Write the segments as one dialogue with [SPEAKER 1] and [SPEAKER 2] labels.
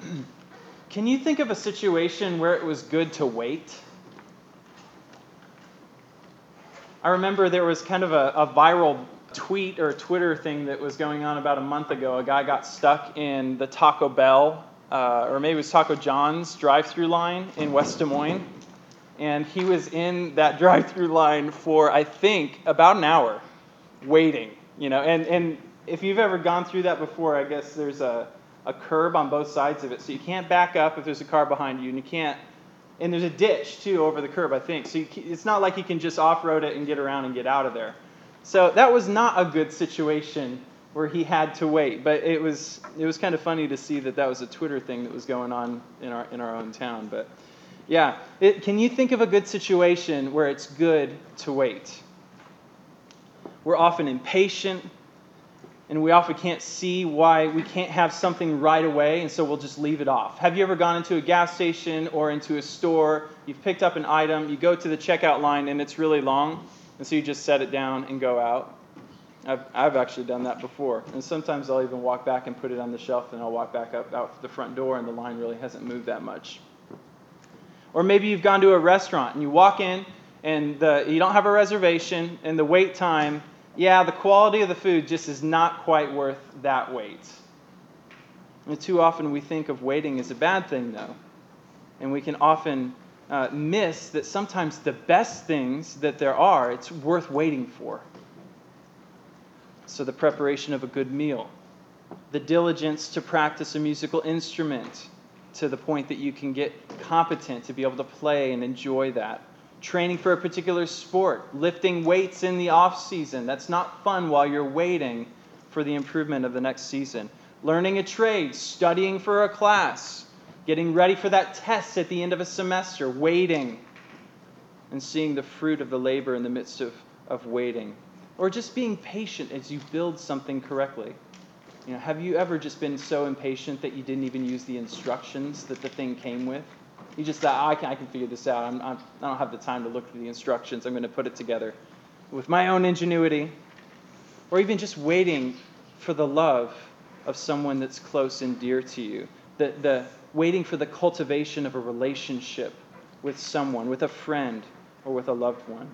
[SPEAKER 1] Can you think of a situation where it was good to wait? I remember there was kind of a viral tweet or Twitter thing that was going on about a month ago. A guy got stuck in the Taco Bell, or maybe it was Taco John's drive-through line in West Des Moines. And he was in that drive-through line for, I think, about an hour, waiting. And if you've ever gone through that before, I guess there's a curb on both sides of it, so you can't back up if there's a car behind you, and there's a ditch too over the curb, I think. So it's not like you can just off-road it and get around and get out of there. So that was not a good situation where he had to wait, but it was kind of funny to see that was a Twitter thing that was going on in our own town. But yeah, can you think of a good situation where it's good to wait? We're often impatient, and we often can't see why we can't have something right away, and so we'll just leave it off. Have you ever gone into a gas station or into a store, you've picked up an item, you go to the checkout line, and it's really long, and so you just set it down and go out? I've actually done that before, and sometimes I'll even walk back and put it on the shelf, and I'll walk back out the front door, and the line really hasn't moved that much. Or maybe you've gone to a restaurant, and you walk in, and you don't have a reservation, and the wait time, the quality of the food just is not quite worth that wait. And too often we think of waiting as a bad thing, though. And we can often miss that sometimes the best things that there are, it's worth waiting for. So the preparation of a good meal, the diligence to practice a musical instrument to the point that you can get competent to be able to play and enjoy that. Training for a particular sport, lifting weights in the off season. That's not fun while you're waiting for the improvement of the next season. Learning a trade, studying for a class, getting ready for that test at the end of a semester, waiting, and seeing the fruit of the labor in the midst of waiting. Or just being patient as you build something correctly. Have you ever just been so impatient that you didn't even use the instructions that the thing came with? You just thought, I can figure this out. I don't have the time to look through the instructions. I'm going to put it together with my own ingenuity. Or even just waiting for the love of someone that's close and dear to you. The waiting for the cultivation of a relationship with someone, with a friend, or with a loved one.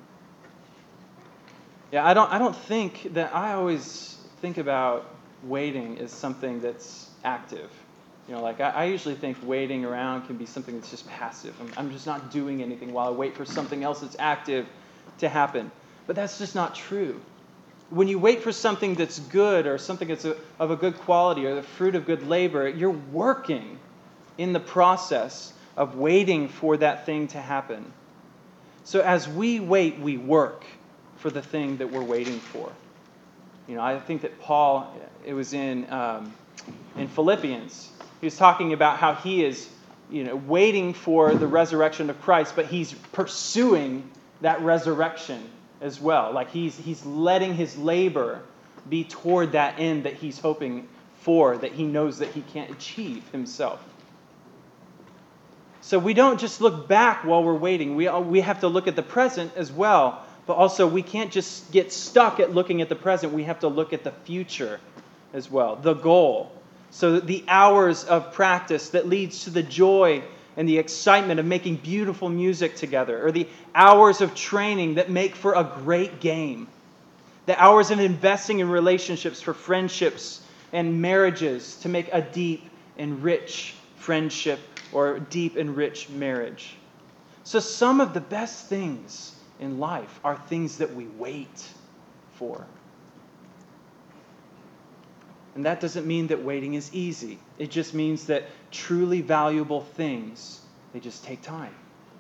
[SPEAKER 1] I don't think that I always think about waiting as something that's active. I usually think waiting around can be something that's just passive. I'm just not doing anything while I wait for something else that's active to happen. But that's just not true. When you wait for something that's good or something that's of a good quality or the fruit of good labor, you're working in the process of waiting for that thing to happen. So as we wait, we work for the thing that we're waiting for. I think that Paul, it was in Philippians, he was talking about how he is, waiting for the resurrection of Christ, but he's pursuing that resurrection as well. Like he's letting his labor be toward that end that he's hoping for, that he knows that he can't achieve himself. So we don't just look back while we're waiting. We have to look at the present as well. But also we can't just get stuck at looking at the present. We have to look at the future as well, the goal. So the hours of practice that leads to the joy and the excitement of making beautiful music together, or the hours of training that make for a great game, the hours of investing in relationships for friendships and marriages to make a deep and rich friendship or deep and rich marriage. So some of the best things in life are things that we wait for. And that doesn't mean that waiting is easy. It just means that truly valuable things, they just take time.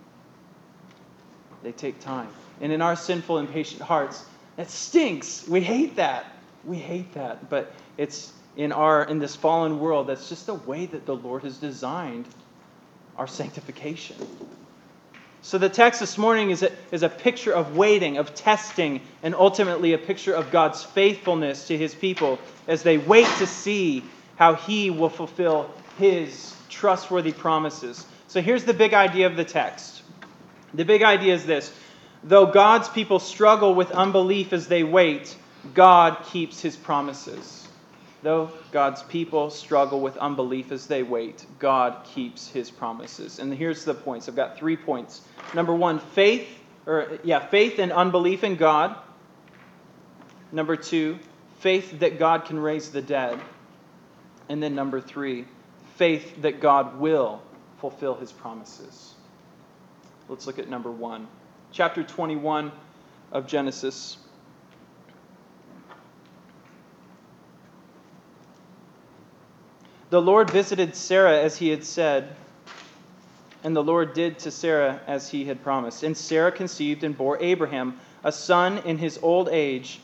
[SPEAKER 1] They take time. And in our sinful, impatient hearts, that stinks. We hate that. We hate that. But it's in this fallen world, that's just the way that the Lord has designed our sanctification. So the text this morning is a picture of waiting, of testing, and ultimately a picture of God's faithfulness to His people as they wait to see how He will fulfill His trustworthy promises. So here's the big idea of the text. The big idea is this: though God's people struggle with unbelief as they wait, God keeps His promises. Though God's people struggle with unbelief as they wait, God keeps his promises. And here's the points. I've got 3 points. Number 1, faith and unbelief in God. Number 2, faith that God can raise the dead. And then number 3, faith that God will fulfill his promises. Let's look at number 1. Chapter 21 of Genesis. The Lord visited Sarah as he had said, and the Lord did to Sarah as he had promised. And Sarah conceived and bore Abraham a son in his old age,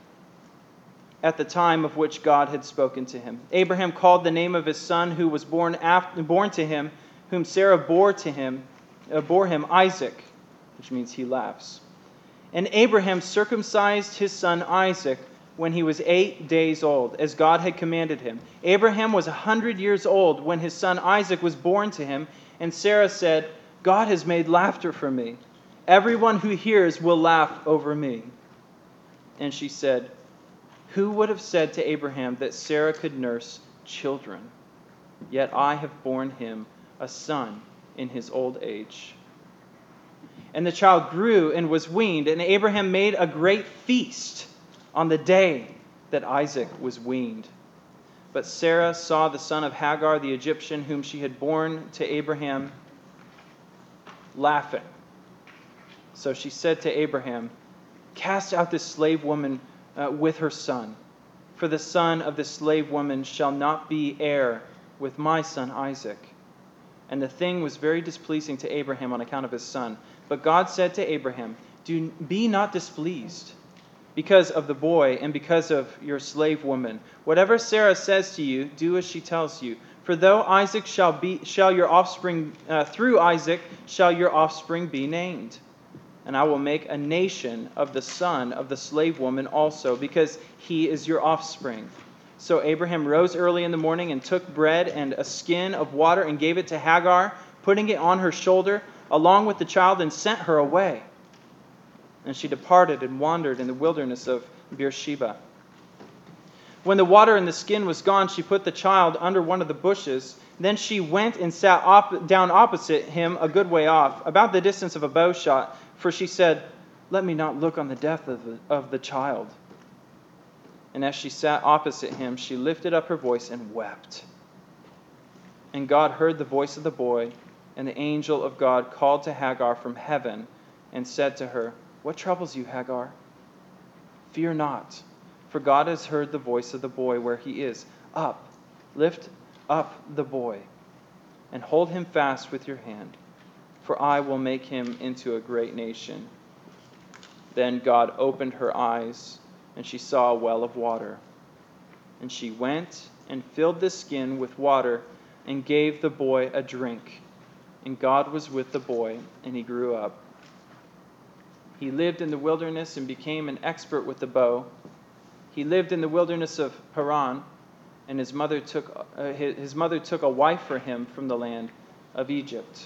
[SPEAKER 1] at the time of which God had spoken to him. Abraham called the name of his son who was born to him, whom Sarah bore him Isaac, which means he laughs. And Abraham circumcised his son Isaac when he was 8 days old, as God had commanded him. Abraham was 100 years old when his son Isaac was born to him, and Sarah said, God has made laughter for me. Everyone who hears will laugh over me. And she said, who would have said to Abraham that Sarah could nurse children? Yet I have borne him a son in his old age. And the child grew and was weaned, and Abraham made a great feast on the day that Isaac was weaned. But Sarah saw the son of Hagar, the Egyptian, whom she had borne to Abraham, laughing. So she said to Abraham, cast out this slave woman with her son, for the son of the slave woman shall not be heir with my son Isaac. And the thing was very displeasing to Abraham on account of his son. But God said to Abraham, be not displeased because of the boy and because of your slave woman. Whatever Sarah says to you, do as she tells you. For though Isaac shall your offspring, through Isaac shall your offspring be named. And I will make a nation of the son of the slave woman also, because he is your offspring. So Abraham rose early in the morning and took bread and a skin of water and gave it to Hagar, putting it on her shoulder along with the child, and sent her away. And she departed and wandered in the wilderness of Beersheba. When the water in the skin was gone, she put the child under one of the bushes. Then she went and sat down opposite him a good way off, about the distance of a bow shot, for she said, let me not look on the death of the child. And as she sat opposite him, she lifted up her voice and wept. And God heard the voice of the boy, and the angel of God called to Hagar from heaven and said to her, what troubles you, Hagar? Fear not, for God has heard the voice of the boy where he is. Up, lift up the boy, and hold him fast with your hand, for I will make him into a great nation. Then God opened her eyes, and she saw a well of water. And she went and filled the skin with water and gave the boy a drink. And God was with the boy, and he grew up. He lived in the wilderness and became an expert with the bow. He lived in the wilderness of Haran, and his mother took a wife for him from the land of Egypt.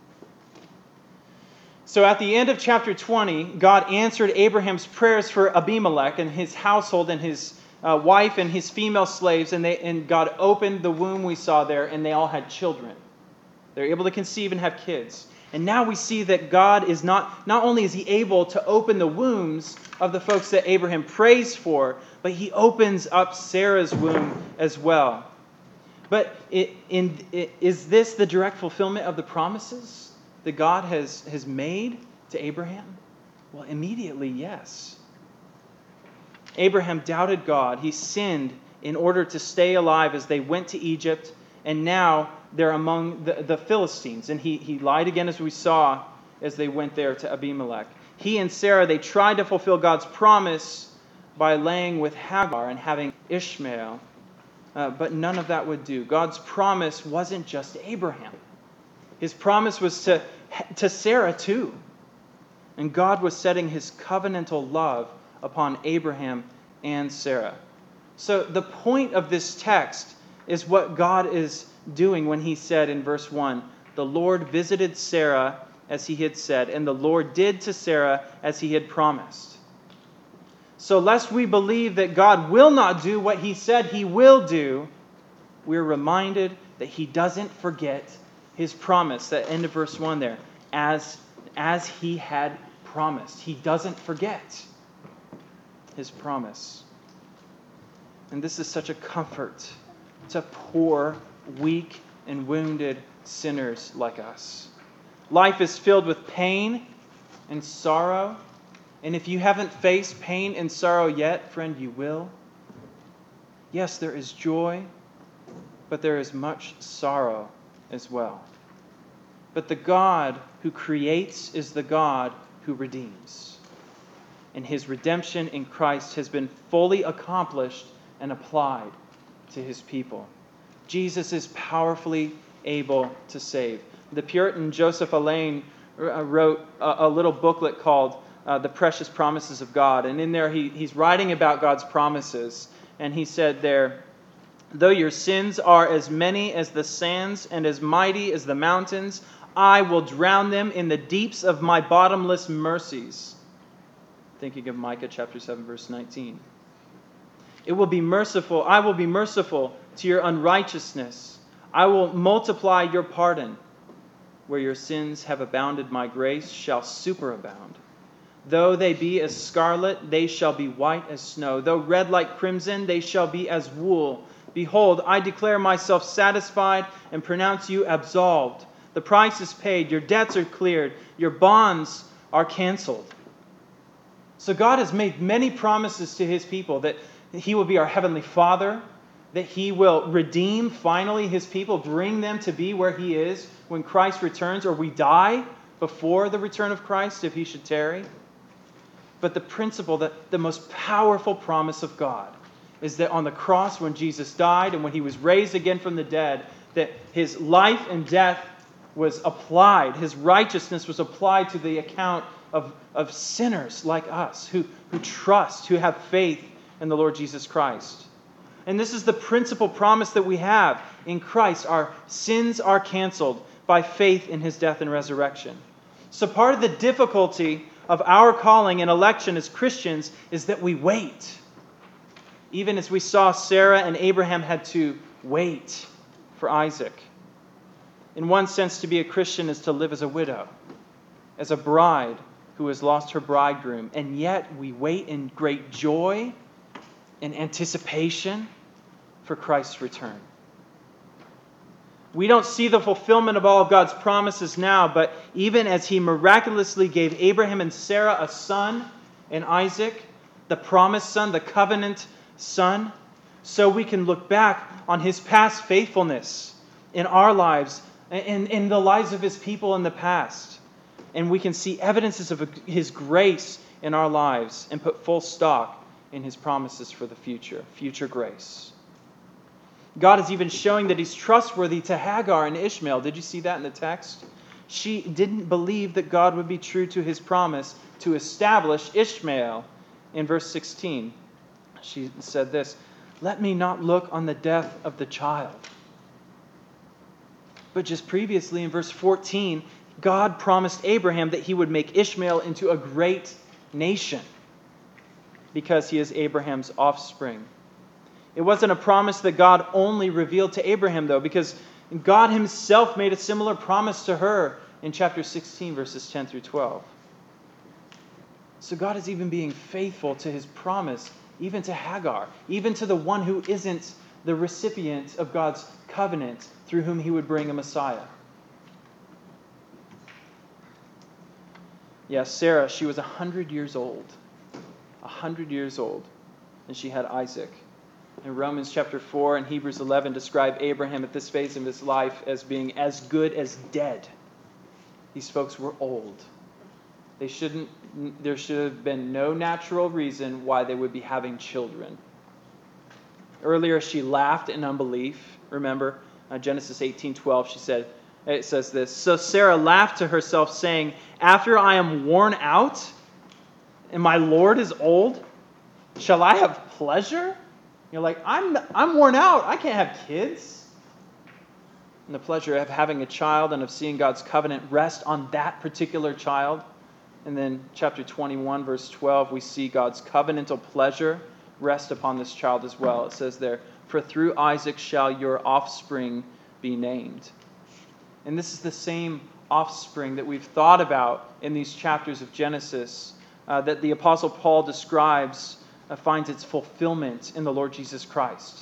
[SPEAKER 1] So at the end of chapter 20, God answered Abraham's prayers for Abimelech and his household and his wife and his female slaves, and God opened the womb we saw there, and they all had children. They're able to conceive and have kids. And now we see that God is not only is he able to open the wombs of the folks that Abraham prays for, but he opens up Sarah's womb as well. But is this the direct fulfillment of the promises that God has made to Abraham? Well, immediately, yes. Abraham doubted God. He sinned in order to stay alive as they went to Egypt, and now they're among the Philistines. And he lied again, as we saw, as they went there to Abimelech. He and Sarah, they tried to fulfill God's promise by laying with Hagar and having Ishmael. But none of that would do. God's promise wasn't just to Abraham. His promise was to Sarah too. And God was setting his covenantal love upon Abraham and Sarah. So the point of this text is what God is doing when he said in verse 1, the Lord visited Sarah as he had said, and the Lord did to Sarah as he had promised. So lest we believe that God will not do what he said he will do, we're reminded that he doesn't forget his promise. That end of verse 1 there. As he had promised. He doesn't forget his promise. And this is such a comfort to poor, weak, and wounded sinners like us. Life is filled with pain and sorrow. And if you haven't faced pain and sorrow yet, friend, you will. Yes, there is joy, but there is much sorrow as well. But the God who creates is the God who redeems. And his redemption in Christ has been fully accomplished and applied to his people. Jesus is powerfully able to save. The Puritan Joseph Alleine wrote a little booklet called The Precious Promises of God. And in there he's writing about God's promises. And he said there, though your sins are as many as the sands and as mighty as the mountains, I will drown them in the deeps of my bottomless mercies. Thinking of Micah chapter 7, verse 19. I will be merciful to your unrighteousness. I will multiply your pardon. Where your sins have abounded, my grace shall superabound. Though they be as scarlet, they shall be white as snow. Though red like crimson, they shall be as wool. Behold, I declare myself satisfied and pronounce you absolved. The price is paid, your debts are cleared, your bonds are canceled. So God has made many promises to his people that he will be our heavenly Father, that he will redeem finally his people, bring them to be where he is when Christ returns, or we die before the return of Christ if he should tarry. But the principle, the most powerful promise of God is that on the cross when Jesus died and when he was raised again from the dead, that his life and death was applied, his righteousness was applied to the account of sinners like us who trust, who have faith in the Lord Jesus Christ. And this is the principal promise that we have in Christ. Our sins are canceled by faith in his death and resurrection. So part of the difficulty of our calling and election as Christians is that we wait. Even as we saw Sarah and Abraham had to wait for Isaac. In one sense, to be a Christian is to live as a widow, as a bride who has lost her bridegroom. And yet we wait in great joy and anticipation for Christ's return. We don't see the fulfillment of all of God's promises now, but even as he miraculously gave Abraham and Sarah a son in Isaac, the promised son, the covenant son, so we can look back on his past faithfulness in our lives, in the lives of his people in the past. And we can see evidences of his grace in our lives and put full stock in his promises for the future grace. God is even showing that he's trustworthy to Hagar and Ishmael. Did you see that in the text? She didn't believe that God would be true to his promise to establish Ishmael. In verse 16, she said this, "Let me not look on the death of the child." But just previously in verse 14, God promised Abraham that he would make Ishmael into a great nation because he is Abraham's offspring. It wasn't a promise that God only revealed to Abraham, though, because God himself made a similar promise to her in chapter 16, verses 10 through 12. So God is even being faithful to his promise, even to Hagar, even to the one who isn't the recipient of God's covenant through whom he would bring a Messiah. Yes, Sarah, she was 100 years old. 100 years old. And she had Isaac. And Romans chapter 4 and Hebrews 11 describe Abraham at this phase of his life as being as good as dead. These folks were old. There should have been no natural reason why they would be having children. Earlier she laughed in unbelief. Remember, Genesis 18:12, it says this, "So Sarah laughed to herself, saying, 'After I am worn out, and my Lord is old, shall I have pleasure?'" You're like, I'm worn out. I can't have kids. And the pleasure of having a child and of seeing God's covenant rest on that particular child And then chapter 21, verse 12, we see God's covenantal pleasure rest upon this child as well. It says there, "For through Isaac shall your offspring be named." And this is the same offspring that we've thought about in these chapters of Genesis that the Apostle Paul describes finds its fulfillment in the Lord Jesus Christ.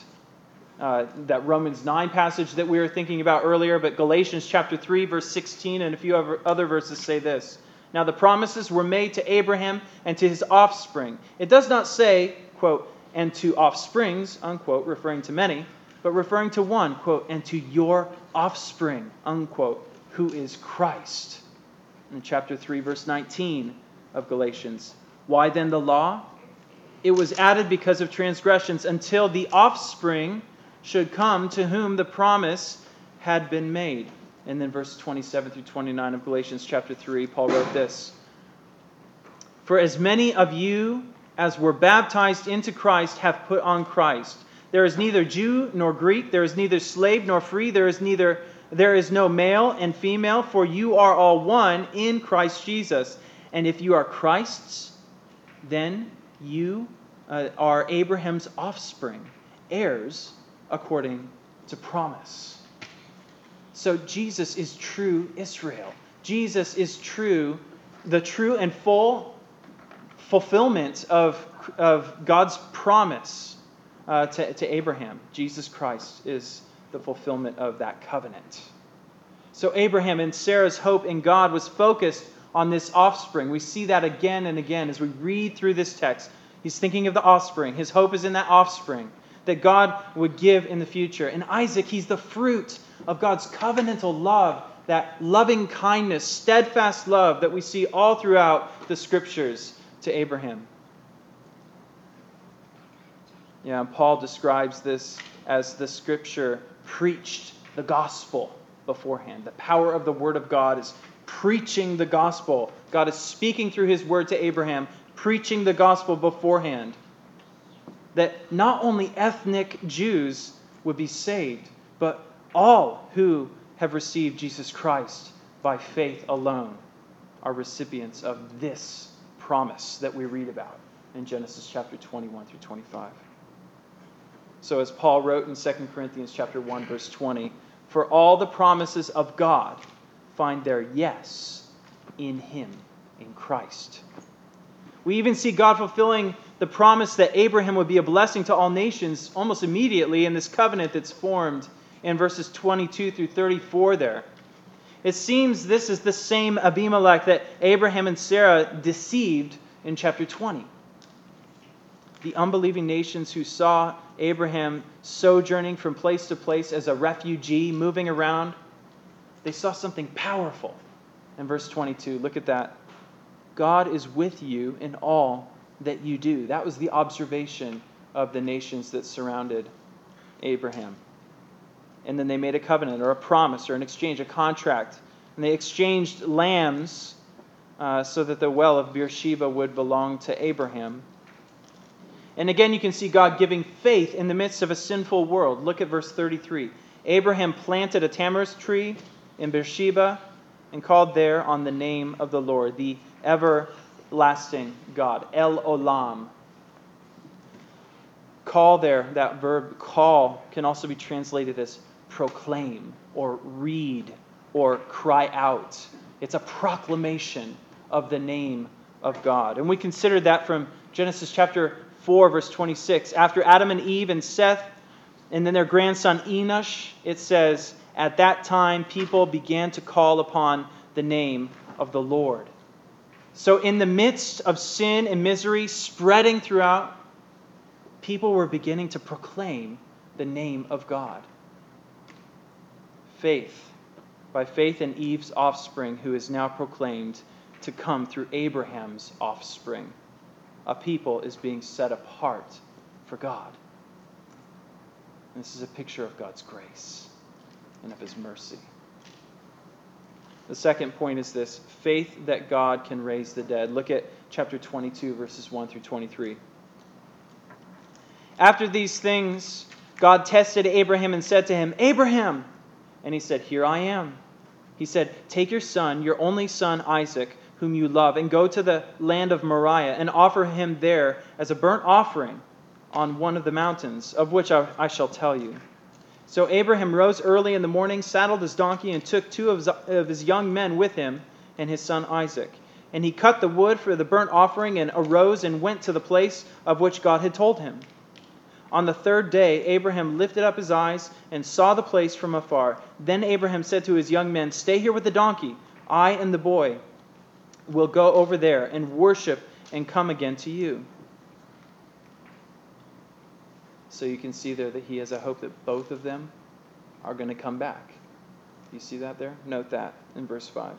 [SPEAKER 1] That Romans 9 passage that we were thinking about earlier, but Galatians chapter 3, verse 16, and a few other verses say this. "Now the promises were made to Abraham and to his offspring." It does not say, quote, "and to offsprings," unquote, referring to many, but referring to one, quote, "and to your offspring," unquote, who is Christ. In chapter 3, verse 19 of Galatians. "Why then the law? It was added because of transgressions until the offspring should come to whom the promise had been made." And then verse 27 through 29 of Galatians chapter 3, Paul wrote this. "For as many of you as were baptized into Christ have put on Christ. There is neither Jew nor Greek, there is neither slave nor free, there is no male and female, for you are all one in Christ Jesus. And if you are Christ's, then you are Abraham's offspring, heirs according to promise." So Jesus is true Israel. Jesus is the true and full fulfillment of God's promise to Abraham. Jesus Christ is the fulfillment of that covenant. So Abraham and Sarah's hope in God was focused on this offspring. We see that again and again as we read through this text. He's thinking of the offspring. His hope is in that offspring that God would give in the future. And Isaac, he's the fruit of God's covenantal love, that loving kindness, steadfast love that we see all throughout the Scriptures to Abraham. Yeah, Paul describes this as the Scripture preached the gospel beforehand. The power of the Word of God is preaching the gospel. God is speaking through His Word to Abraham, preaching the gospel beforehand. That not only ethnic Jews would be saved, but all who have received Jesus Christ by faith alone are recipients of this promise that we read about in Genesis chapter 21 through 25. So as Paul wrote in 2 Corinthians chapter 1, verse 20, "For all the promises of God find their yes in Him, in Christ." We even see God fulfilling the promise that Abraham would be a blessing to all nations almost immediately in this covenant that's formed in verses 22 through 34 there. It seems this is the same Abimelech that Abraham and Sarah deceived in chapter 20. The unbelieving nations who saw Abraham sojourning from place to place as a refugee, moving around, they saw something powerful. In verse 22, look at that. "God is with you in all that you do." That was the observation of the nations that surrounded Abraham. And then they made a covenant or a promise or an exchange, a contract. And they exchanged lambs so that the well of Beersheba would belong to Abraham. And again, you can see God giving faith in the midst of a sinful world. Look at verse 33. "Abraham planted a tamarisk tree in Beersheba and called there on the name of the Lord, the everlasting God." El Olam. Call there, that verb call, can also be translated as proclaim or read or cry out. It's a proclamation of the name of God. And we considered that from Genesis chapter 4, verse 26. After Adam and Eve and Seth, and then their grandson Enosh, it says, "At that time people began to call upon the name of the Lord." So in the midst of sin and misery spreading throughout, people were beginning to proclaim the name of God. Faith, by faith in Eve's offspring, who is now proclaimed to come through Abraham's offspring. A people is being set apart for God. And this is a picture of God's grace and of His mercy. The second point is this: faith that God can raise the dead. Look at chapter 22, verses 1 through 23. "After these things, God tested Abraham and said to him, 'Abraham!' And he said, 'Here I am.' He said, 'Take your son, your only son Isaac, whom you love, and go to the land of Moriah, and offer him there as a burnt offering on one of the mountains, of which I shall tell you." So Abraham rose early in the morning, saddled his donkey, and took two of his young men with him and his son Isaac. And he cut the wood for the burnt offering, and arose and went to the place of which God had told him. On the third day, Abraham lifted up his eyes and saw the place from afar. Then Abraham said to his young men, "Stay here with the donkey. I and the boy will go over there and worship and come again to you." So you can see there that he has a hope that both of them are going to come back. Do you see that there? Note that in verse 5.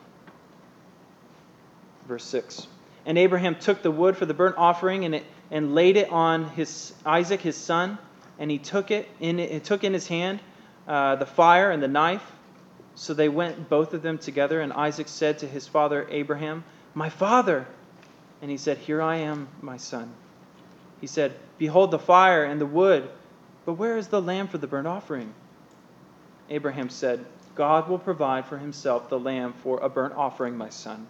[SPEAKER 1] Verse 6. "And Abraham took the wood for the burnt offering and laid it on Isaac his son, and he took in his hand the fire and the knife. So they went both of them together, and Isaac said to his father Abraham, 'My father!' And he said, 'Here I am, my son.' He said, 'Behold the fire and the wood, but where is the lamb for the burnt offering?' Abraham said, 'God will provide for himself the lamb for a burnt offering, my son.'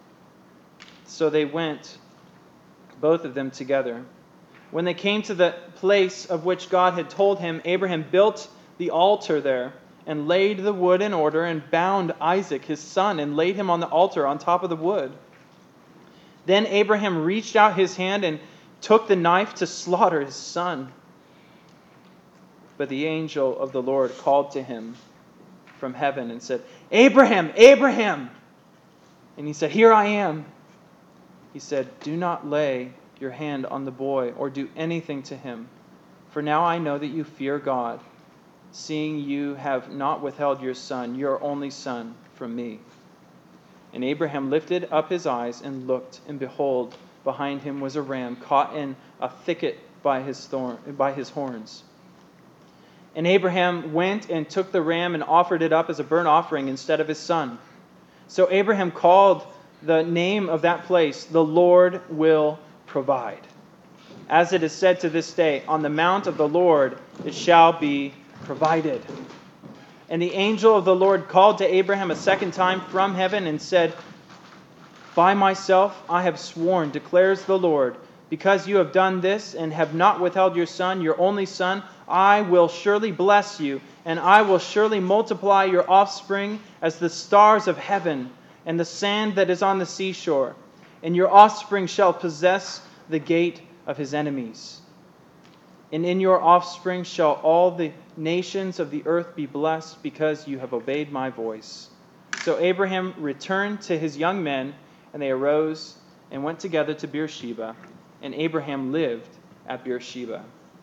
[SPEAKER 1] So they went, both of them together. When they came to the place of which God had told him, Abraham built the altar there and laid the wood in order and bound Isaac his son and laid him on the altar on top of the wood. Then Abraham reached out his hand and took the knife to slaughter his son. But the angel of the Lord called to him from heaven and said, 'Abraham, Abraham!' And he said, 'Here I am.' He said, 'Do not lay your hand on the boy or do anything to him. For now I know that you fear God, seeing you have not withheld your son, your only son, from me.' And Abraham lifted up his eyes and looked, and behold, behind him was a ram caught in a thicket by his horns. And Abraham went and took the ram and offered it up as a burnt offering instead of his son. So Abraham called the name of that place, 'The Lord will provide.' As it is said to this day, 'On the mount of the Lord it shall be provided.' And the angel of the Lord called to Abraham a second time from heaven and said, 'By myself I have sworn, declares the Lord, because you have done this and have not withheld your son, your only son, I will surely bless you, and I will surely multiply your offspring as the stars of heaven and the sand that is on the seashore. And your offspring shall possess the gate of his enemies. And in your offspring shall all the nations of the earth be blessed, because you have obeyed my voice.' So Abraham returned to his young men, and they arose and went together to Beersheba, and Abraham lived at Beersheba."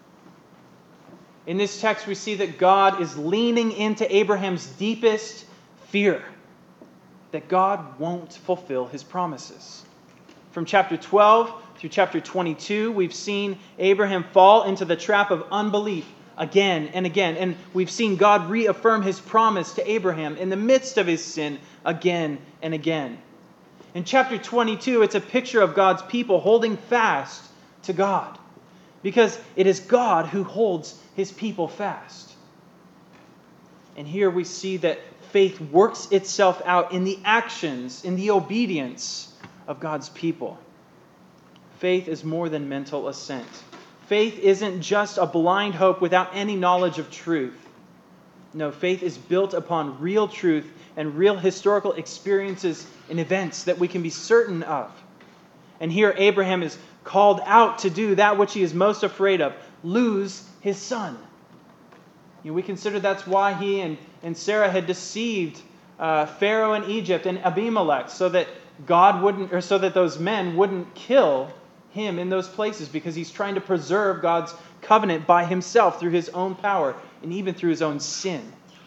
[SPEAKER 1] In this text, we see that God is leaning into Abraham's deepest fear, that God won't fulfill his promises. From chapter 12 through chapter 22, we've seen Abraham fall into the trap of unbelief again and again. And we've seen God reaffirm his promise to Abraham in the midst of his sin again and again. In chapter 22, it's a picture of God's people holding fast to God, because it is God who holds his people fast. And here we see that faith works itself out in the actions, in the obedience of God's people. Faith is more than mental assent. Faith isn't just a blind hope without any knowledge of truth. No, faith is built upon real truth and real historical experiences and events that we can be certain of. And here Abraham is called out to do that which he is most afraid of, lose his son. We consider that's why he and Sarah had deceived Pharaoh in Egypt and Abimelech, so that those men wouldn't kill him in those places, because he's trying to preserve God's covenant by himself through his own power and even through his own sin.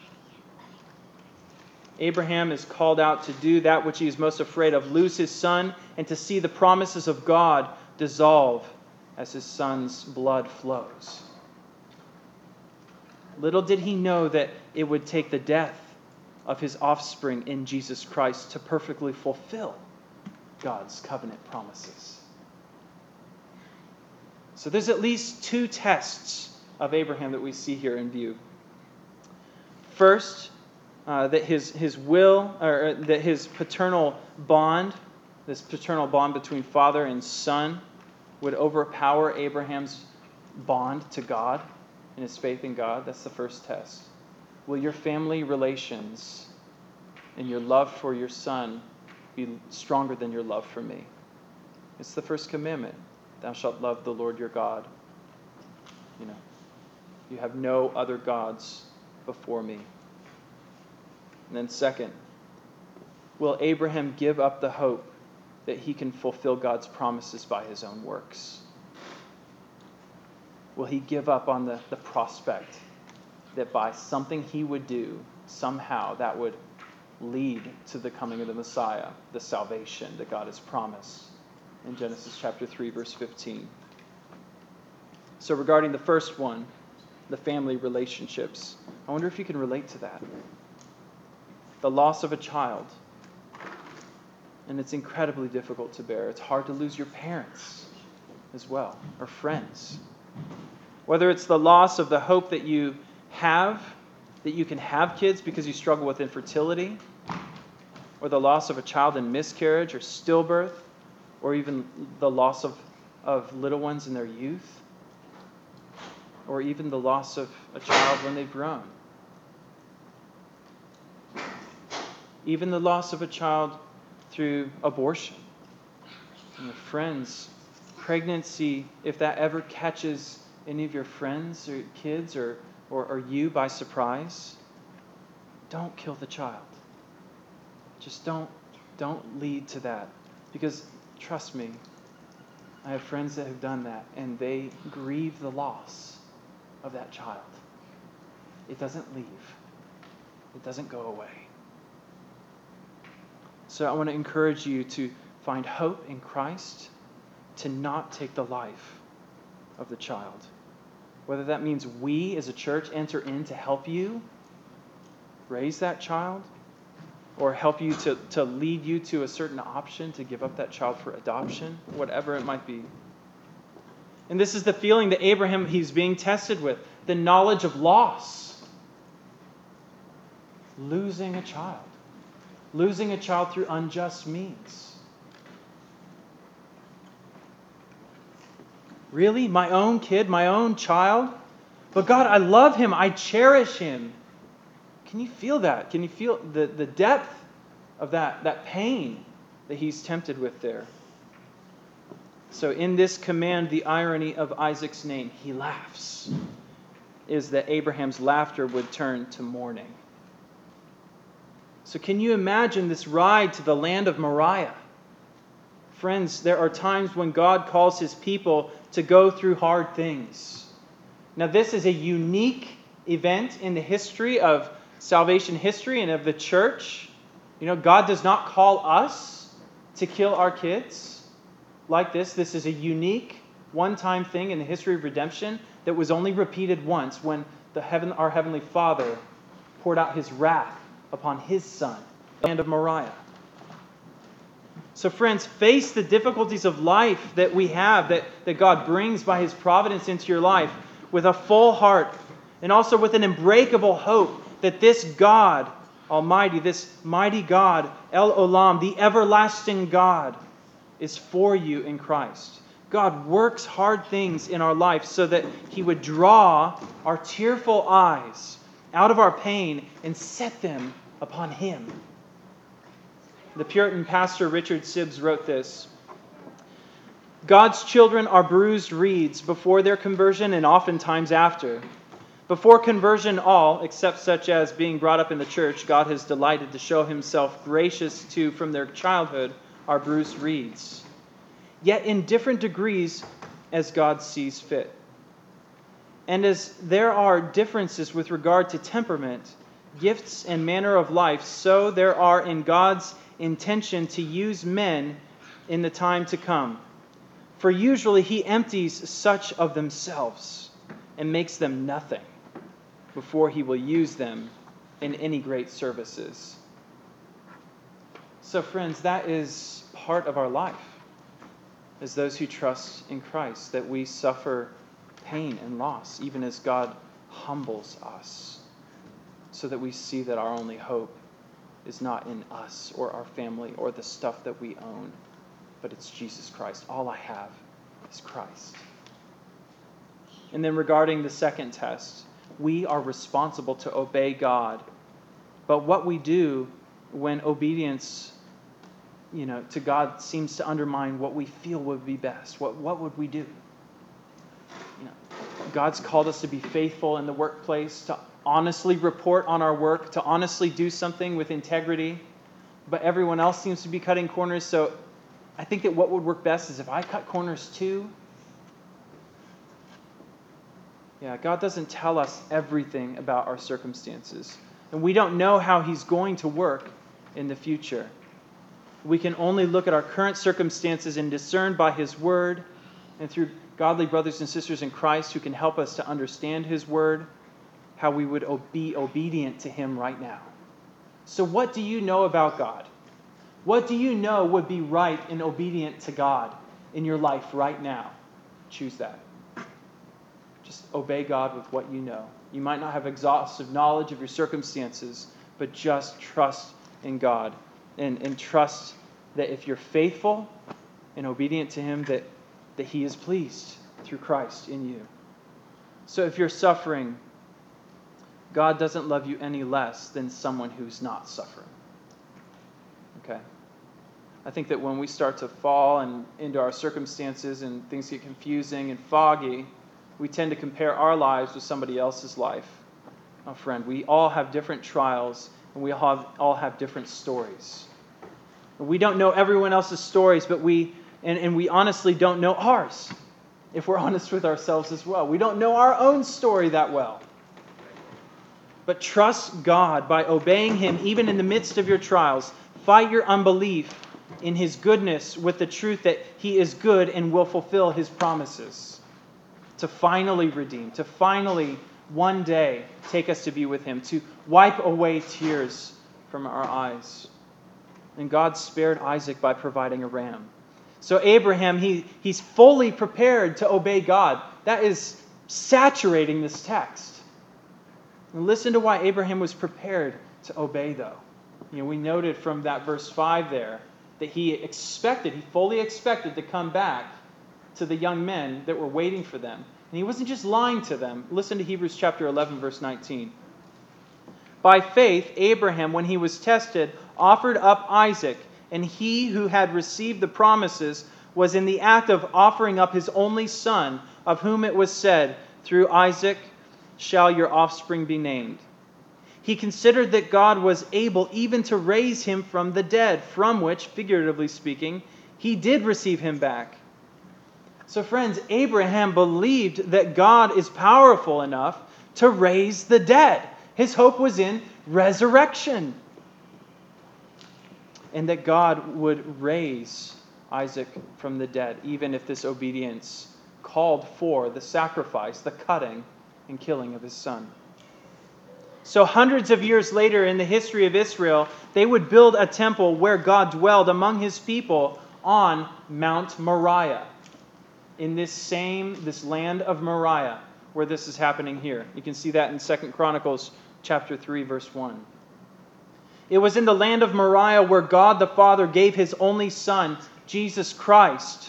[SPEAKER 1] Abraham is called out to do that which he is most afraid of, lose his son, and to see the promises of God dissolve as his son's blood flows. Little did he know that it would take the death of his offspring in Jesus Christ to perfectly fulfill God's covenant promises. So there's at least two tests of Abraham that we see here in view. First, that his will, or that his paternal bond this paternal bond between father and son, would overpower Abraham's bond to God and his faith in God? That's the first test. Will your family relations and your love for your son be stronger than your love for me? It's the first commandment. Thou shalt love the Lord your God. You have no other gods before me. And then second, will Abraham give up the hope that he can fulfill God's promises by his own works? Will he give up on the prospect that by something he would do, somehow that would lead to the coming of the Messiah, the salvation that God has promised in Genesis chapter 3, verse 15. So regarding the first one, the family relationships, I wonder if you can relate to that. The loss of a child. And it's incredibly difficult to bear. It's hard to lose your parents as well, or friends. Whether it's the loss of the hope that you have, that you can have kids because you struggle with infertility, or the loss of a child in miscarriage or stillbirth, or even the loss of little ones in their youth, or even the loss of a child when they've grown. Even the loss of a child through abortion. Friends, pregnancy, if that ever catches any of your friends or kids or you by surprise, don't kill the child. Just don't lead to that. Because trust me, I have friends that have done that, and they grieve the loss of that child. It doesn't leave. It doesn't go away. So I want to encourage you to find hope in Christ, to not take the life of the child. Whether that means we as a church enter in to help you raise that child, or help you to lead you to a certain option to give up that child for adoption, whatever it might be. And this is the feeling that Abraham, he's being tested with, the knowledge of loss. Losing a child. Losing a child through unjust means. Really? My own kid, my own child? But God, I love him. I cherish him. Can you feel that? Can you feel the depth of that pain that he's tempted with there? So in this command, the irony of Isaac's name, he laughs, is that Abraham's laughter would turn to mourning. So can you imagine this ride to the land of Moriah? Friends, there are times when God calls his people to go through hard things. Now this is a unique event in the history of salvation history and of the church. God does not call us to kill our kids like this. This is a unique, one-time thing in the history of redemption that was only repeated once when our Heavenly Father poured out his wrath upon his Son, the land of Moriah. So friends, face the difficulties of life that we have, that God brings by his providence into your life with a full heart, and also with an unbreakable hope that this God Almighty, this mighty God, El Olam, the everlasting God, is for you in Christ. God works hard things in our life so that he would draw our tearful eyes out of our pain and set them upon him. The Puritan pastor Richard Sibbes wrote this: God's children are bruised reeds before their conversion and oftentimes after. Before conversion, all, except such as being brought up in the church, God has delighted to show himself gracious to from their childhood, are bruised reeds, yet in different degrees as God sees fit. And as there are differences with regard to temperament, gifts, and manner of life, so there are in God's intention to use men in the time to come. For usually he empties such of themselves and makes them nothing before he will use them in any great services. So friends, that is part of our life as those who trust in Christ, that we suffer pain and loss, even as God humbles us, so that we see that our only hope is not in us or our family or the stuff that we own, but it's Jesus Christ. All I have is Christ. And then regarding the second test, we are responsible to obey God. But what we do when obedience, to God seems to undermine what we feel would be best, what would we do? God's called us to be faithful in the workplace, to honestly report on our work, to honestly do something with integrity. But everyone else seems to be cutting corners, so I think that what would work best is if I cut corners too. Yeah, God doesn't tell us everything about our circumstances. And we don't know how He's going to work in the future. We can only look at our current circumstances and discern by His Word and through godly brothers and sisters in Christ who can help us to understand His Word, how we would be obedient to Him right now. So what do you know about God? What do you know would be right and obedient to God in your life right now? Choose that. Just obey God with what you know. You might not have exhaustive knowledge of your circumstances, but just trust in God and trust that if you're faithful and obedient to Him, that He is pleased through Christ in you. So if you're suffering, God doesn't love you any less than someone who's not suffering. Okay? I think that when we start to fall into our circumstances and things get confusing and foggy, we tend to compare our lives with somebody else's life. Oh, friend, we all have different trials and we all have different stories. We don't know everyone else's stories, but we honestly don't know ours, if we're honest with ourselves as well. We don't know our own story that well. But trust God by obeying Him even in the midst of your trials. Fight your unbelief in His goodness with the truth that He is good and will fulfill His promises to finally redeem, to finally one day take us to be with Him, to wipe away tears from our eyes. And God spared Isaac by providing a ram. So Abraham, he's fully prepared to obey God. That is saturating this text. And listen to why Abraham was prepared to obey, though. We noted from that verse 5 there that he fully expected to come back to the young men that were waiting for them. And he wasn't just lying to them. Listen to Hebrews chapter 11, verse 19. By faith, Abraham, when he was tested, offered up Isaac, and he who had received the promises was in the act of offering up his only son, of whom it was said, through Isaac shall your offspring be named. He considered that God was able even to raise him from the dead, from which, figuratively speaking, he did receive him back. So friends, Abraham believed that God is powerful enough to raise the dead. His hope was in resurrection. And that God would raise Isaac from the dead, even if this obedience called for the sacrifice, the cutting and killing of his son. So hundreds of years later in the history of Israel, they would build a temple where God dwelled among His people on Mount Moriah. In this land of Moriah, where this is happening here. You can see that in 2 Chronicles chapter 3, verse 1. It was in the land of Moriah where God the Father gave His only Son, Jesus Christ.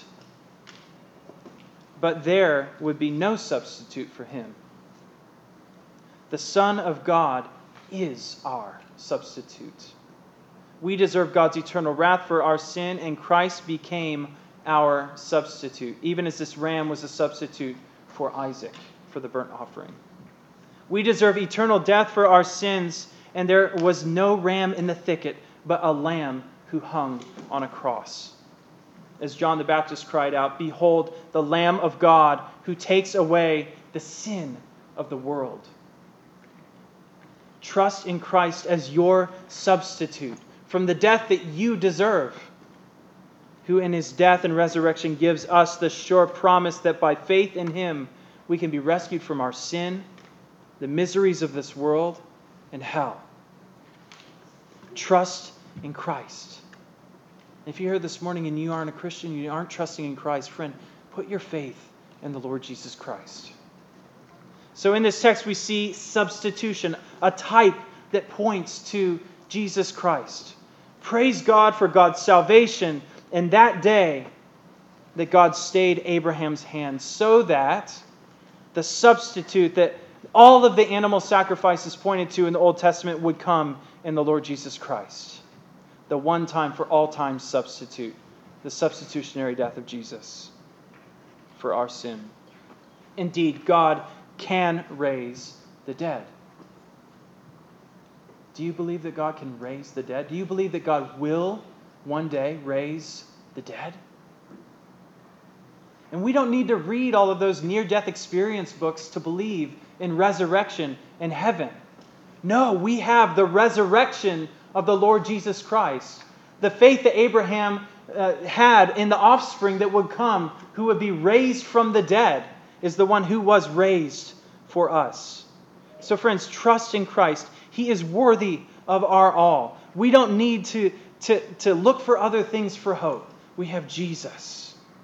[SPEAKER 1] But there would be no substitute for Him. The Son of God is our substitute. We deserve God's eternal wrath for our sin, and Christ became our substitute, even as this ram was a substitute for Isaac, for the burnt offering. We deserve eternal death for our sins, and there was no ram in the thicket, but a lamb who hung on a cross. As John the Baptist cried out, "Behold, the Lamb of God who takes away the sin of the world." Trust in Christ as your substitute from the death that you deserve, who in His death and resurrection gives us the sure promise that by faith in Him we can be rescued from our sin, the miseries of this world, and hell. Trust in Christ. If you're here this morning and you aren't a Christian, you aren't trusting in Christ, friend, put your faith in the Lord Jesus Christ. So in this text we see substitution, a type that points to Jesus Christ. Praise God for God's salvation, and that day that God stayed Abraham's hand so that the substitute that all of the animal sacrifices pointed to in the Old Testament would come in the Lord Jesus Christ. The one time for all time substitute. The substitutionary death of Jesus for our sin. Indeed, God can raise the dead. Do you believe that God can raise the dead? Do you believe that God will one day raise the dead? And we don't need to read all of those near-death experience books to believe in resurrection and heaven. No, we have the resurrection of the Lord Jesus Christ. The faith that Abraham had in the offspring that would come, who would be raised from the dead, is the one who was raised for us. So friends, trust in Christ. He is worthy of our all. We don't need to look for other things for hope. We have Jesus.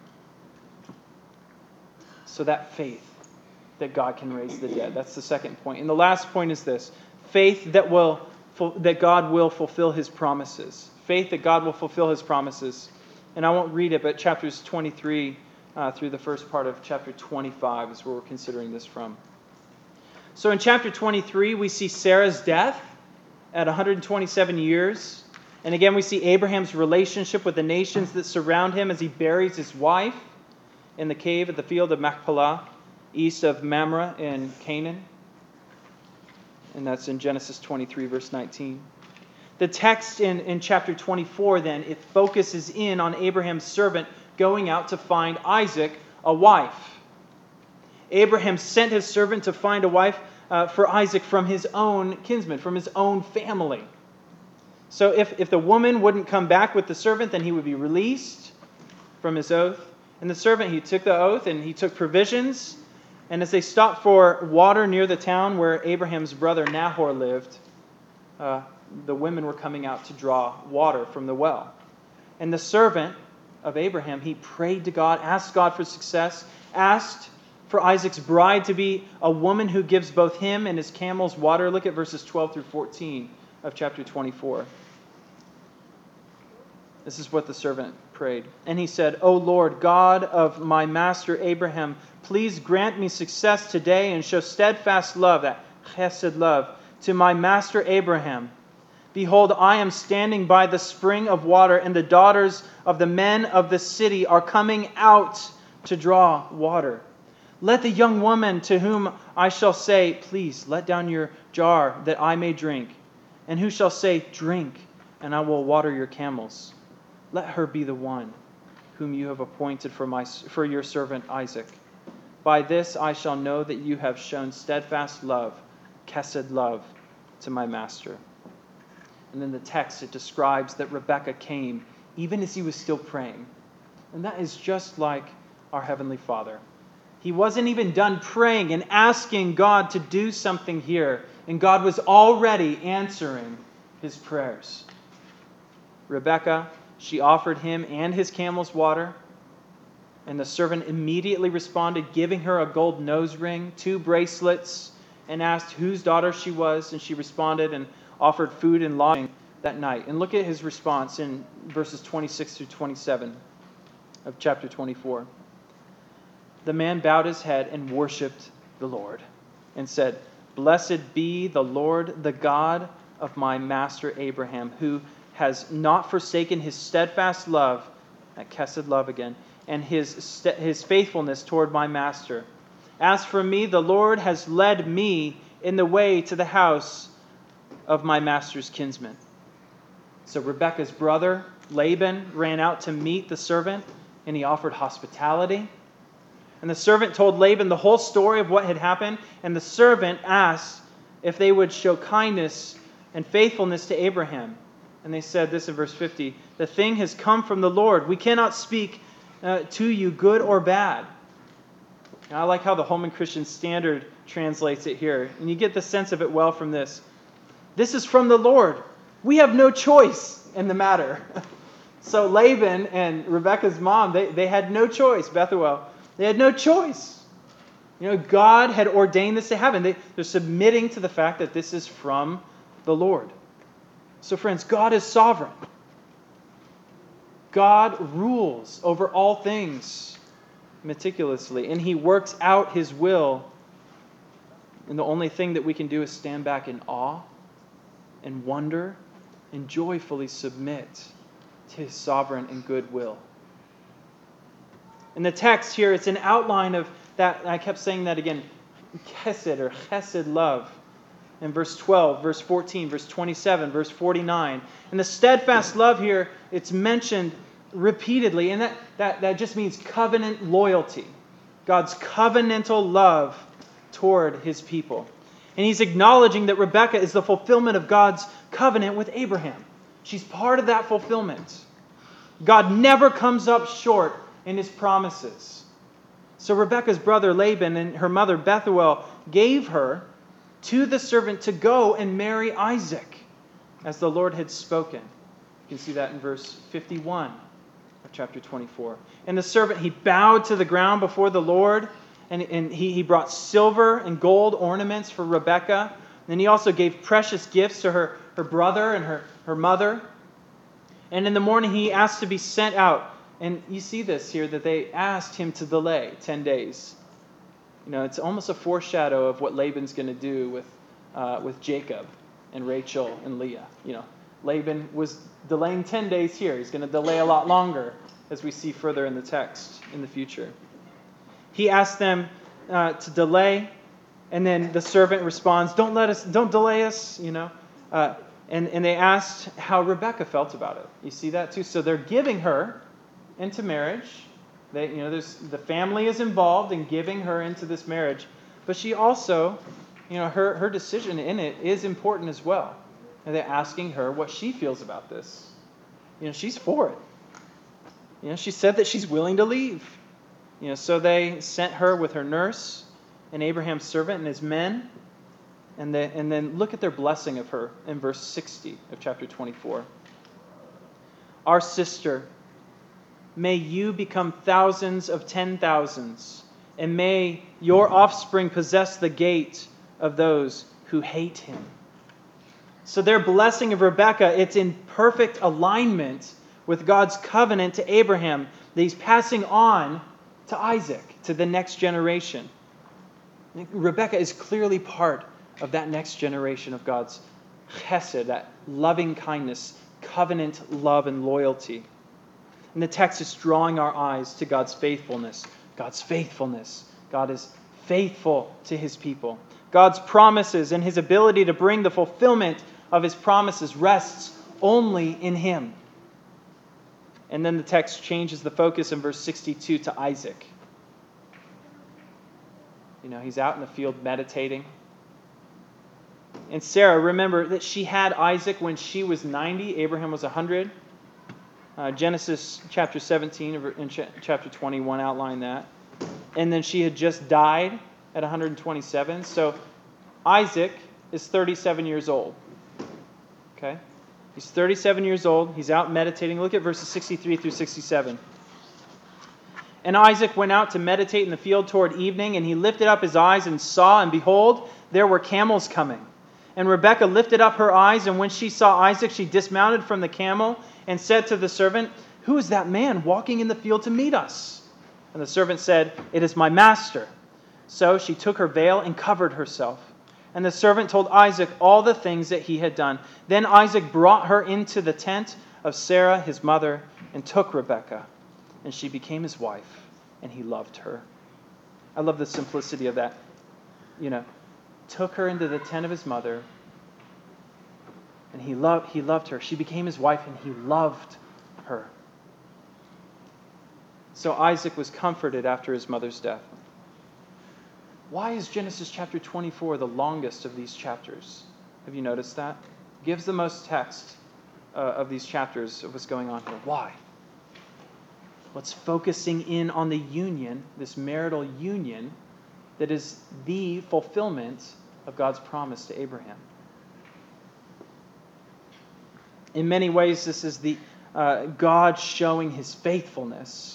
[SPEAKER 1] So that faith that God can raise the dead. That's the second point. And the last point is this. Faith that God will fulfill His promises. Faith that God will fulfill His promises. And I won't read it, but chapters 23 through the first part of chapter 25 is where we're considering this from. So in chapter 23, we see Sarah's death at 127 years. And again, we see Abraham's relationship with the nations that surround him as he buries his wife in the cave at the field of Machpelah, east of Mamre in Canaan. And that's in Genesis 23, verse 19. The text in chapter 24, then, it focuses in on Abraham's servant going out to find Isaac a wife. Abraham sent his servant to find a wife for Isaac from his own kinsmen, from his own family. So if the woman wouldn't come back with the servant, then he would be released from his oath. And the servant, he took the oath and he took provisions. And as they stopped for water near the town where Abraham's brother Nahor lived, the women were coming out to draw water from the well. And the servant of Abraham, he prayed to God, asked God for success, asked for Isaac's bride to be a woman who gives both him and his camels water. Look at verses 12 through 14 of chapter 24. This is what the servant prayed. And he said, O Lord, God of my master Abraham, please grant me success today and show steadfast love, that chesed love, to my master Abraham. Behold, I am standing by the spring of water, and the daughters of the men of the city are coming out to draw water. Let the young woman to whom I shall say, please let down your jar that I may drink, and who shall say, drink, and I will water your camels. Let her be the one whom you have appointed for your servant Isaac. By this I shall know that you have shown steadfast love, chesed love, to my master. And in the text it describes that Rebekah came even as he was still praying. And that is just like our Heavenly Father. He wasn't even done praying and asking God to do something here, and God was already answering his prayers. Rebekah, she offered him and his camels water, and the servant immediately responded, giving her a gold nose ring, 2 bracelets, and asked whose daughter she was, and she responded and offered food and lodging that night. And look at his response in verses 26 through 27 of chapter 24. The man bowed his head and worshipped the Lord and said, Blessed be the Lord, the God of my master Abraham, who has not forsaken his steadfast love, that chesed love again, and his faithfulness toward my master. As for me, the Lord has led me in the way to the house of my master's kinsman. So Rebekah's brother, Laban, ran out to meet the servant, and he offered hospitality. And the servant told Laban the whole story of what had happened, and the servant asked if they would show kindness and faithfulness to Abraham. And they said this in verse 50, the thing has come from the Lord. We cannot speak to you good or bad. And I like how the Holman Christian Standard translates it here. And you get the sense of it well from this. This is from the Lord. We have no choice in the matter. So Laban and Rebekah's mom, they had no choice, Bethuel. They had no choice. God had ordained this to happen. They're submitting to the fact that this is from the Lord. So friends, God is sovereign. God rules over all things meticulously, and He works out His will. And the only thing that we can do is stand back in awe and wonder and joyfully submit to His sovereign and good will. In the text here, it's an outline of that. I kept saying that again, chesed or chesed love. In verse 12, verse 14, verse 27, verse 49. And the steadfast love here, it's mentioned repeatedly, and that just means covenant loyalty. God's covenantal love toward His people. And He's acknowledging that Rebekah is the fulfillment of God's covenant with Abraham. She's part of that fulfillment. God never comes up short in His promises. So Rebekah's brother Laban and her mother Bethuel gave her to the servant to go and marry Isaac, as the Lord had spoken. You can see that in verse 51 of chapter 24. And the servant, he bowed to the ground before the Lord, and he brought silver and gold ornaments for Rebekah. And he also gave precious gifts to her brother and her mother. And in the morning he asked to be sent out. And you see this here, that they asked him to delay 10 days. You know, it's almost a foreshadow of what Laban's going to do with Jacob and Rachel and Leah. You know, Laban was delaying 10 days here. He's going to delay a lot longer, as we see further in the text in the future. He asked them to delay, and then the servant responds, don't delay us, you know. And they asked how Rebekah felt about it. You see that too? So they're giving her into marriage. The family is involved in giving her into this marriage, but she also, her decision in it is important as well. And they're asking her what she feels about this. She's for it. She said that she's willing to leave. So they sent her with her nurse and Abraham's servant and his men, and then look at their blessing of her in verse 60 of chapter 24. Our sister, may you become thousands of 10,000s, and may your offspring possess the gate of those who hate him. So their blessing of Rebekah, it's in perfect alignment with God's covenant to Abraham that He's passing on to Isaac, to the next generation. Rebekah is clearly part of that next generation of God's chesed, that loving kindness, covenant love and loyalty. And the text is drawing our eyes to God's faithfulness. God's faithfulness. God is faithful to His people. God's promises and His ability to bring the fulfillment of His promises rests only in Him. And then the text changes the focus in verse 62 to Isaac. He's out in the field meditating. And Sarah, remember that she had Isaac when she was 90. Abraham was 100. Genesis chapter 17 and chapter 21 outline that. And then she had just died at 127. So Isaac is 37 years old. Okay? He's 37 years old. He's out meditating. Look at verses 63 through 67. And Isaac went out to meditate in the field toward evening, and he lifted up his eyes and saw, and behold, there were camels coming. And Rebekah lifted up her eyes, and when she saw Isaac, she dismounted from the camel and said to the servant, "Who is that man walking in the field to meet us?" And the servant said, "It is my master." So she took her veil and covered herself. And the servant told Isaac all the things that he had done. Then Isaac brought her into the tent of Sarah, his mother, and took Rebekah. And she became his wife, and he loved her. I love the simplicity of that. Took her into the tent of his mother, and he loved her. She became his wife, and he loved her. So Isaac was comforted after his mother's death. Why is Genesis chapter 24 the longest of these chapters? Have you noticed that? It gives the most text of these chapters of what's going on here. Why? What's focusing in on the union, this marital union, that is the fulfillment of God's promise to Abraham. In many ways, this is the God showing His faithfulness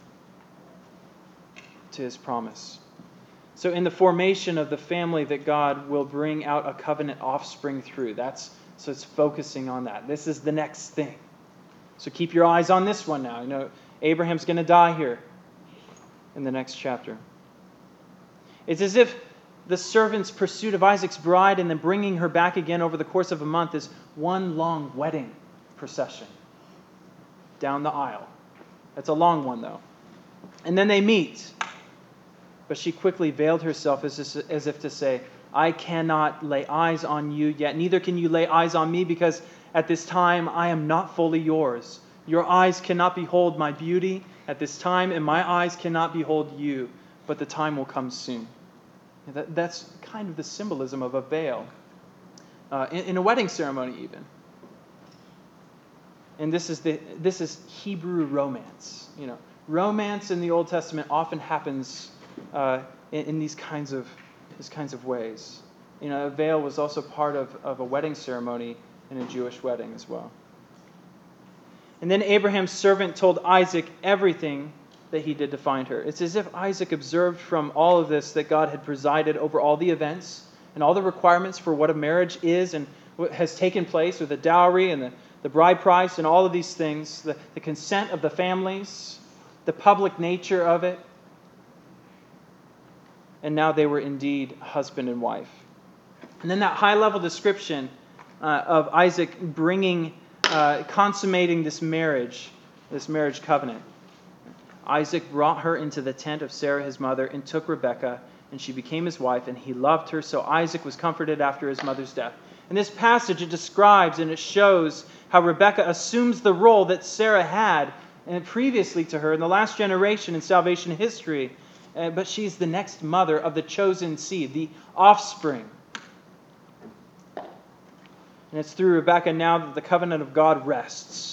[SPEAKER 1] to His promise. So in the formation of the family that God will bring out a covenant offspring through, so it's focusing on that. This is the next thing. So keep your eyes on this one now. You know, Abraham's going to die here in the next chapter. It's as if the servant's pursuit of Isaac's bride and then bringing her back again over the course of a month is one long wedding procession down the aisle. That's a long one, though. And then they meet. But she quickly veiled herself as if to say, I cannot lay eyes on you yet, neither can you lay eyes on me, because at this time I am not fully yours. Your eyes cannot behold my beauty at this time, and my eyes cannot behold you, but the time will come soon. That's kind of the symbolism of a veil, in a wedding ceremony even. And this is Hebrew romance. You know, romance in the Old Testament often happens in these kinds of ways. You know, a veil was also part of a wedding ceremony in a Jewish wedding as well. And then Abraham's servant told Isaac everything that he did to find her. It's as if Isaac observed from all of this that God had presided over all the events and all the requirements for what a marriage is and what has taken place with the dowry and the bride price and all of these things, the consent of the families, the public nature of it. And now they were indeed husband and wife. And then that high-level description of Isaac consummating this marriage covenant. Isaac brought her into the tent of Sarah his mother and took Rebekah, and she became his wife, and he loved her. So Isaac was comforted after his mother's death. In this passage, it describes and it shows how Rebekah assumes the role that Sarah had previously to her in the last generation in salvation history. But she's the next mother of the chosen seed, the offspring. And it's through Rebekah now that the covenant of God rests.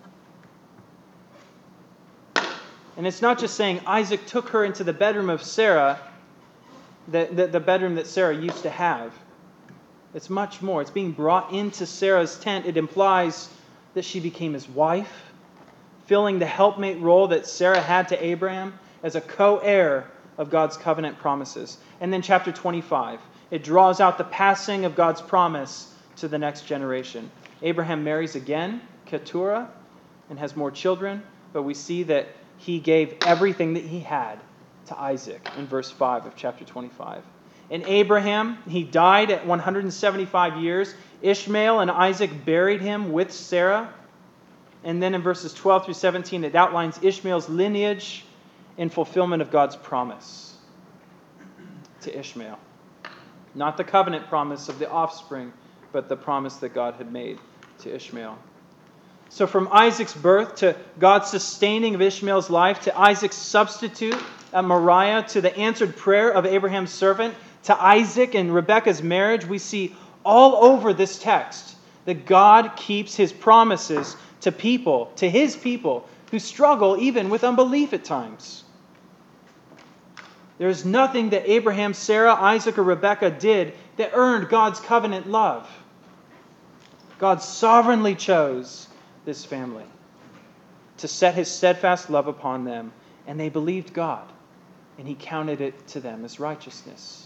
[SPEAKER 1] And it's not just saying Isaac took her into the bedroom of Sarah, the bedroom that Sarah used to have. It's much more. It's being brought into Sarah's tent. It implies that she became his wife, filling the helpmate role that Sarah had to Abraham as a co-heir of God's covenant promises. And then chapter 25, it draws out the passing of God's promise to the next generation. Abraham marries again, Keturah, and has more children, but we see that he gave everything that he had to Isaac in verse 5 of chapter 25. And Abraham, he died at 175 years. Ishmael and Isaac buried him with Sarah. And then in verses 12 through 17, it outlines Ishmael's lineage in fulfillment of God's promise to Ishmael. Not the covenant promise of the offspring, but the promise that God had made to Ishmael. So from Isaac's birth to God's sustaining of Ishmael's life, to Isaac's substitute at Moriah, to the answered prayer of Abraham's servant, to Isaac and Rebekah's marriage, we see all over this text that God keeps his promises to people, to his people, who struggle even with unbelief at times. There is nothing that Abraham, Sarah, Isaac, or Rebekah did that earned God's covenant love. God sovereignly chose this family to set his steadfast love upon them, and they believed God, and he counted it to them as righteousness.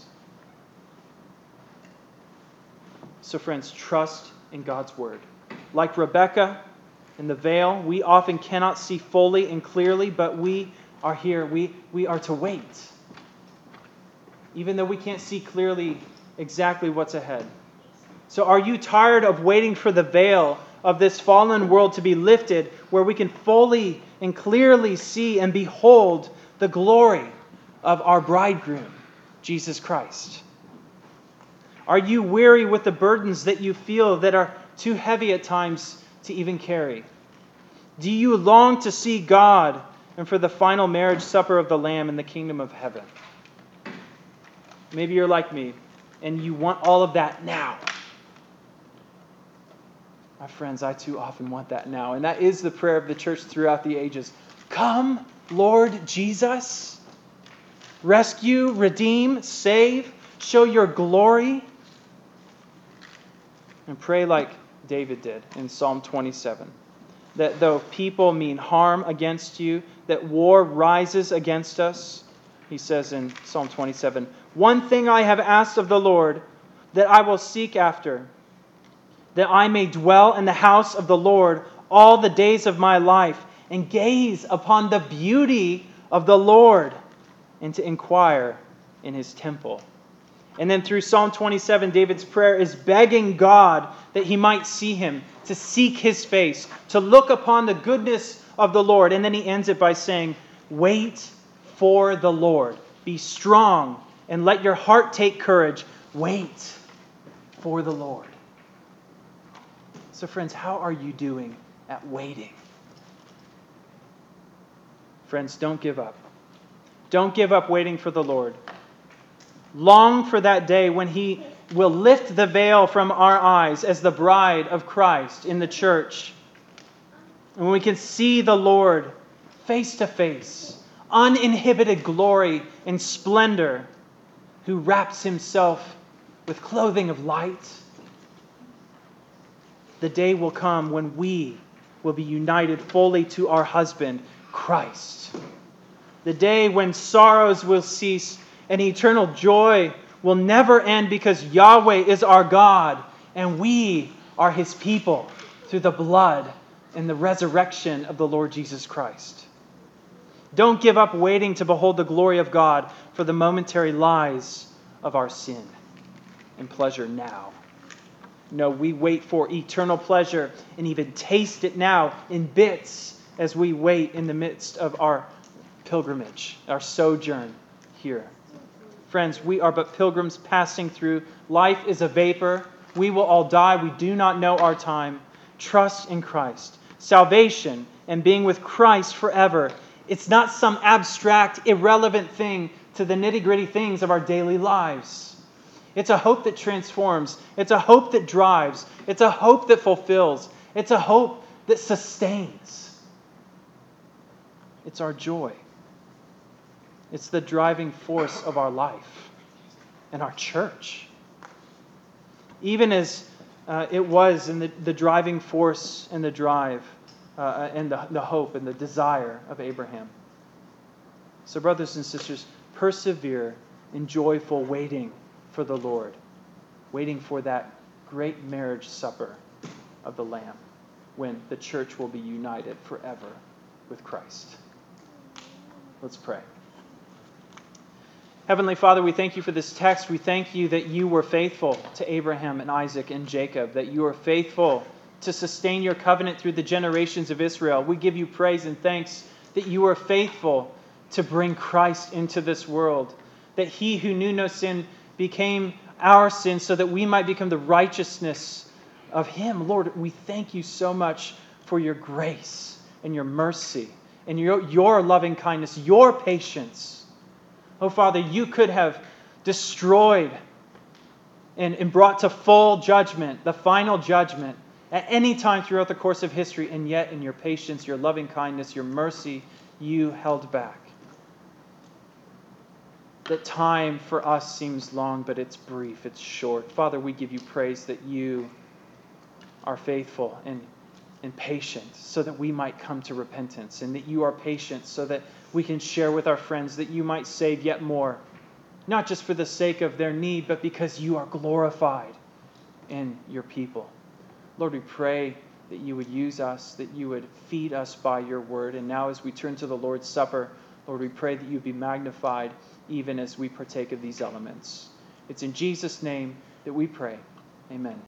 [SPEAKER 1] So friends, trust in God's word. Like Rebekah in the veil, we often cannot see fully and clearly, but we are here. We are to wait. Even though we can't see clearly exactly what's ahead. So are you tired of waiting for the veil of this fallen world to be lifted, where we can fully and clearly see and behold the glory of our bridegroom, Jesus Christ? Are you weary with the burdens that you feel that are too heavy at times to even carry? Do you long to see God and for the final marriage supper of the Lamb in the kingdom of heaven? Maybe you're like me and you want all of that now. My friends, I too often want that now. And that is the prayer of the church throughout the ages. Come, Lord Jesus. Rescue, redeem, save, show your glory. And pray like David did in Psalm 27. That though people mean harm against you, that war rises against us, he says in Psalm 27, one thing I have asked of the Lord, that I will seek after, that I may dwell in the house of the Lord all the days of my life and gaze upon the beauty of the Lord and to inquire in his temple. And then through Psalm 27, David's prayer is begging God that he might see him, to seek his face, to look upon the goodness of the Lord. And then he ends it by saying, wait for the Lord. Be strong and let your heart take courage. Wait for the Lord. So friends, how are you doing at waiting? Friends, don't give up. Don't give up waiting for the Lord. Long for that day when he will lift the veil from our eyes as the bride of Christ in the church. And when we can see the Lord face to face, uninhibited glory and splendor, who wraps himself with clothing of light. The day will come when we will be united fully to our husband, Christ. The day when sorrows will cease and eternal joy will never end because Yahweh is our God and we are his people through the blood and the resurrection of the Lord Jesus Christ. Don't give up waiting to behold the glory of God for the momentary lies of our sin and pleasure now. No, we wait for eternal pleasure and even taste it now in bits as we wait in the midst of our pilgrimage, our sojourn here. Friends, we are but pilgrims passing through. Life is a vapor. We will all die. We do not know our time. Trust in Christ. Salvation and being with Christ forever. It's not some abstract, irrelevant thing to the nitty-gritty things of our daily lives. It's a hope that transforms. It's a hope that drives. It's a hope that fulfills. It's a hope that sustains. It's our joy. It's the driving force of our life and our church. Even as it was in the driving force and the drive and the hope and the desire of Abraham. So brothers and sisters, persevere in joyful waiting for the Lord, waiting for that great marriage supper of the Lamb when the church will be united forever with Christ. Let's pray. Heavenly Father, we thank you for this text. We thank you that you were faithful to Abraham and Isaac and Jacob, that you are faithful to sustain your covenant through the generations of Israel. We give you praise and thanks that you are faithful to bring Christ into this world, that he who knew no sin became our sin so that we might become the righteousness of him. Lord, we thank you so much for your grace and your mercy and your loving kindness, your patience. Oh, Father, you could have destroyed and brought to full judgment, the final judgment, at any time throughout the course of history, and yet in your patience, your loving kindness, your mercy, you held back. That time for us seems long, but it's brief, it's short. Father, we give you praise that you are faithful and patient so that we might come to repentance, and that you are patient so that we can share with our friends, that you might save yet more, not just for the sake of their need, but because you are glorified in your people. Lord, we pray that you would use us, that you would feed us by your word. And now as we turn to the Lord's Supper, Lord, we pray that you be magnified even as we partake of these elements. It's in Jesus' name that we pray. Amen.